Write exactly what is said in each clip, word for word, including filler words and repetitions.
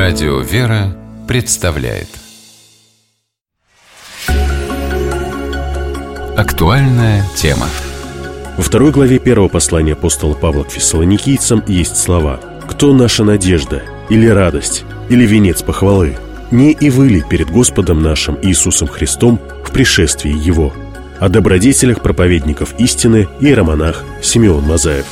Радио «Вера» представляет актуальная тема. Во второй главе первого послания апостола Павла к фессалоникийцам есть слова: «Кто наша надежда, или радость, или венец похвалы? Не и вы ли перед Господом нашим Иисусом Христом в пришествии Его?» О добродетелях проповедников истины иеромонах Симеон Мазаев.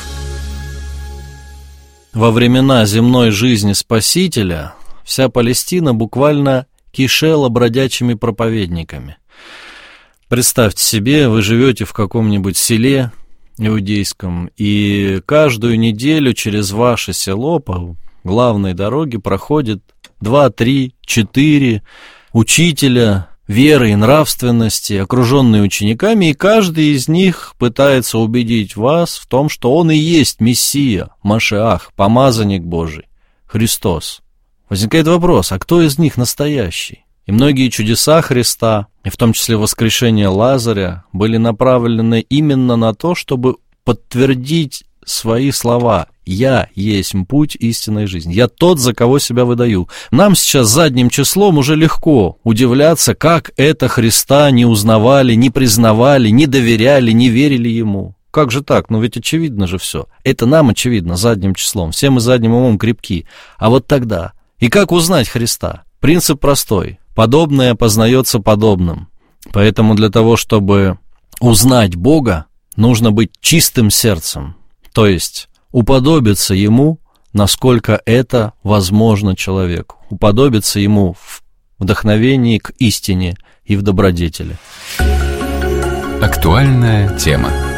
Во времена земной жизни Спасителя вся Палестина буквально кишела бродячими проповедниками. Представьте себе, вы живете в каком-нибудь селе иудейском, и каждую неделю через ваше село по главной дороге проходит два, три, четыре учителя веры и нравственности, окруженные учениками, и каждый из них пытается убедить вас в том, что он и есть Мессия, Машиах, помазанник Божий, Христос. Возникает вопрос, а кто из них настоящий? И многие чудеса Христа, и в том числе воскрешение Лазаря, были направлены именно на то, чтобы подтвердить свои слова: «Я есть путь истинной жизни, я тот, за кого себя выдаю». Нам сейчас задним числом уже легко удивляться, как это Христа не узнавали, не признавали, не доверяли, не верили Ему. Как же так? Ну ведь очевидно же все. Это нам очевидно задним числом, все мы задним умом крепки. А вот тогда, и как узнать Христа? Принцип простой: подобное познается подобным. Поэтому для того, чтобы узнать Бога, нужно быть чистым сердцем, то есть уподобиться Ему, насколько это возможно человеку, уподобиться Ему в вдохновении к истине и в добродетели. Актуальная тема.